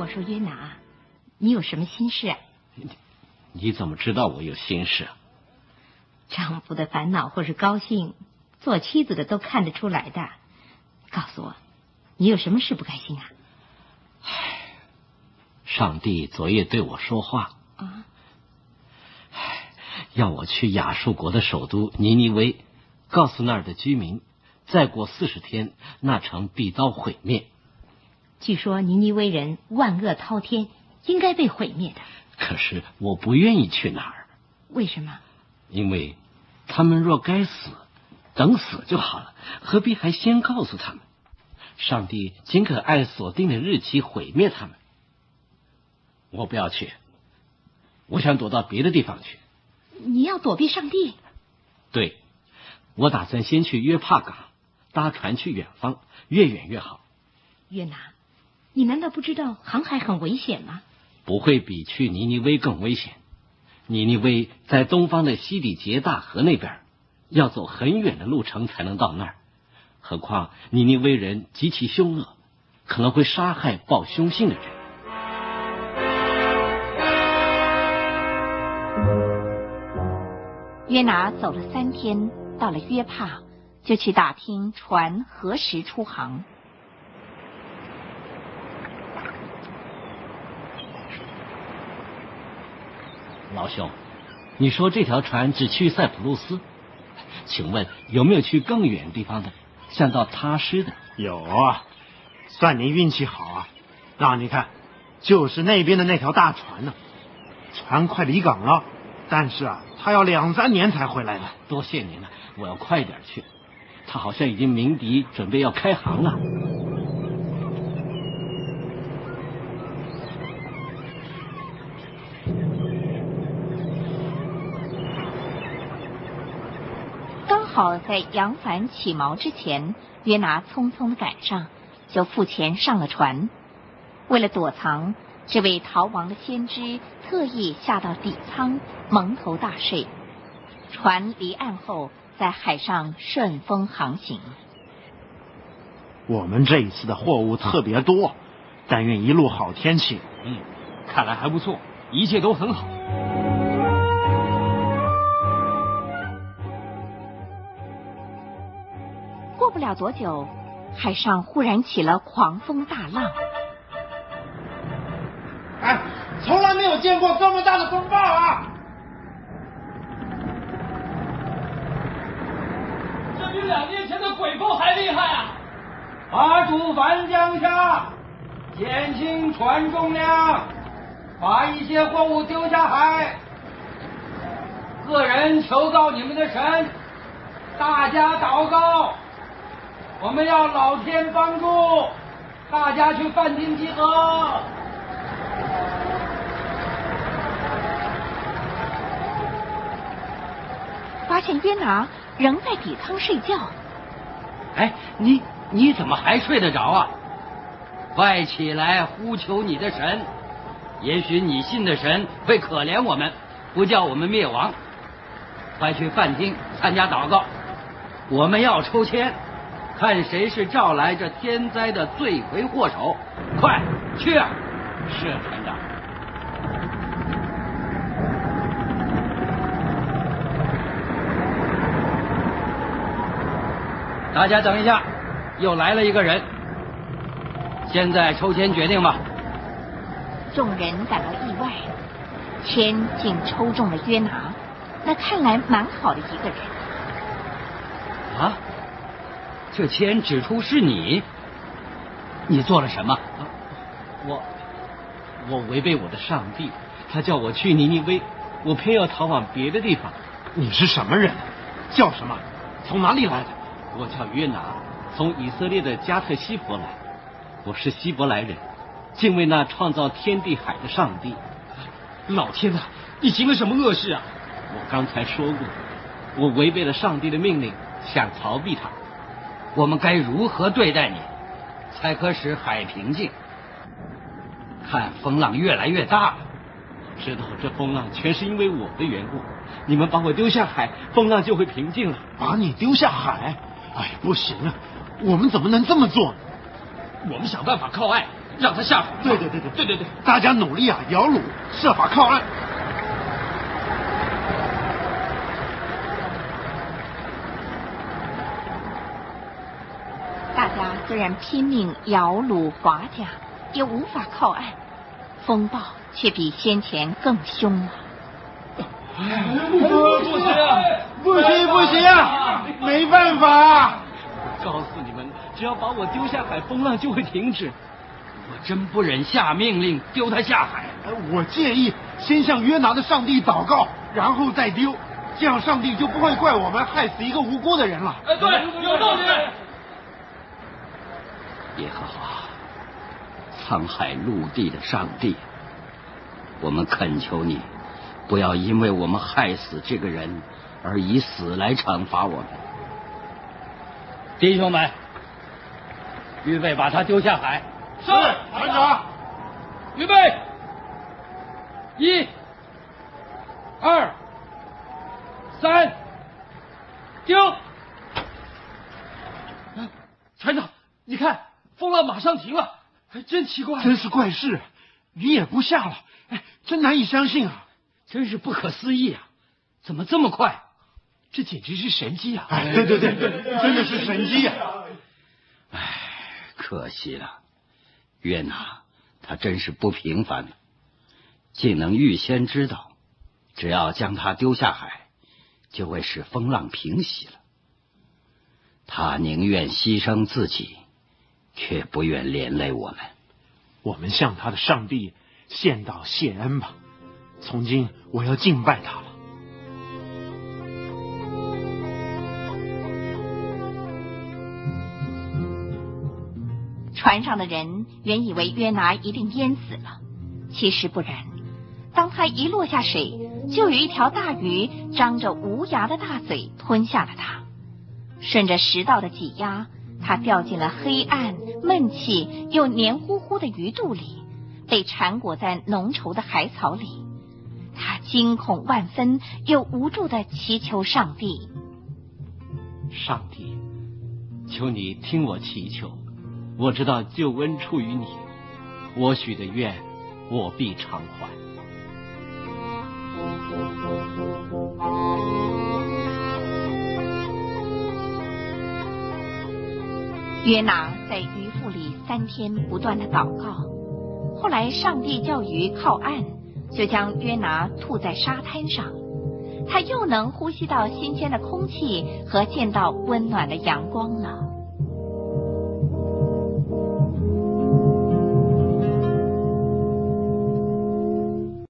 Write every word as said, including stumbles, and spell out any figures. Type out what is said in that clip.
说约拿，你有什么心事啊？ 你, 你怎么知道我有心事啊？ 丈夫的烦恼或是高兴，做妻子的都看得出来的。告诉我，你有什么事不开心啊？ 唉，上帝昨夜对我说话啊， 唉，要我去亚述国的首都尼尼微，告诉那儿的居民，再过四十天，那城必遭毁灭。 据说尼尼微人万恶滔天，应该被毁灭的。 可是我不愿意去哪儿。 为什么？ 因为他们若该死，等死就好了，何必还先告诉他们？上帝尽可按所定的日期毁灭他们。我不要去，我想躲到别的地方去。 你要躲避上帝？ 对，我打算先去约帕港，搭船去远方，越远越好。 约拿，你难道不知道航海很危险吗？ 不会比去尼尼微更危险。尼尼微在东方的西底结大河那边，要走很远的路程才能到那儿。何况尼尼微人极其凶恶，可能会杀害报凶信的人。 约拿走了三天，到了约帕，就去打听船何时出航。 老兄，你说这条船只去塞浦路斯，请问有没有去更远地方的，像到他施的？ 有啊，算您运气好啊！让你看，就是那边的那条大船呢、啊，船快离港了，但是啊，他要两三年才回来呢。 多谢您了，我要快点去。他好像已经鸣笛，准备要开航了。 好在扬帆起锚之前，约拿匆匆赶上，就付钱上了船。为了躲藏，这位逃亡的先知特意下到底舱，蒙头大睡。船离岸后，在海上顺风航行。 我们这一次的货物特别多，但愿一路好天气。 嗯，看来还不错，一切都很好。 过不了多久，海上忽然起了狂风大浪。 哎，从来没有见过这么大的风暴啊！ 这比两年前的鬼风还厉害啊！把主帆降下，减轻船重量，把一些货物丢下海。个人求告你们的神，大家祷告。我们要老天帮助，大家去饭厅集合。 发现约拿仍在底舱睡觉。 哎，你你怎么还睡得着啊？快起来呼求你的神，也许你信的神会可怜我们，不叫我们灭亡。快去饭厅参加祷告，我们要抽签。看谁是召来这天灾的罪魁祸首，快去啊！ 是船长。 大家等一下，又来了一个人。现在抽签决定吧。 众人感到意外，签竟抽中了约拿，那看来蛮好的一个人。 啊？这签指出是你，你做了什么？啊、 我我违背我的上帝，他叫我去尼尼微，我偏要逃往别的地方。 你是什么人？叫什么？从哪里来的？ 我叫约拿，从以色列的加特希伯来。我是希伯来人，敬畏那创造天地海的上帝。 老天啊，你行了什么恶事啊？ 我刚才说过，我违背了上帝的命令，想逃避他。 我们该如何对待你，才可使海平静？看风浪越来越大了。 知道这风浪全是因为我的缘故，你们把我丢下海，风浪就会平静了。 把你丢下海？哎，不行啊，我们怎么能这么做呢？ 我们想办法靠岸， 让他下海。 对对对对对对对， 大家努力啊，摇橹，设法靠岸。 大家虽然拼命摇橹划桨，也无法靠岸，风暴却比先前更凶了。 不行啊！ 不行不行啊，没办法。 我告诉你们，只要把我丢下海，风浪就会停止。 我真不忍下命令丢他下海。 我建议先向约拿的上帝祷告，然后再丢，这样上帝就不会怪我们害死一个无辜的人了。 哎，对，有道理。 耶和华，沧海陆地的上帝，我们恳求你，不要因为我们害死这个人而以死来惩罚我们。 弟兄们，预备把他丢下海。 是，团长。 预备，一、二、三，丢！船长，你看，风浪马上停了，真奇怪， 真是怪事，雨也不下了，哎，真难以相信啊！ 真是不可思议啊！怎么这么快？ 这简直是神迹啊！ 哎，对对对对，真的是神迹啊！ 唉，可惜了，约拿他真是不平凡了，竟能预先知道，只要将他丢下海，就会使风浪平息了。他宁愿牺牲自己，却不愿连累我们。 我们向他的上帝献祷谢恩吧，从今我要敬拜他了。 船上的人原以为约拿一定淹死了，其实不然。当他一落下水，就有一条大鱼张着无牙的大嘴吞下了他。顺着食道的挤压，他掉进了黑暗、闷气又黏糊糊的鱼肚里，被缠裹在浓稠的海草里。他惊恐万分，又无助地祈求上帝： 上帝，求你听我祈求。我知道救恩出于你，我许的愿，我必偿还。 约拿在鱼腹里三天不断的祷告，后来上帝叫鱼靠岸，就将约拿吐在沙滩上，他又能呼吸到新鲜的空气和见到温暖的阳光了。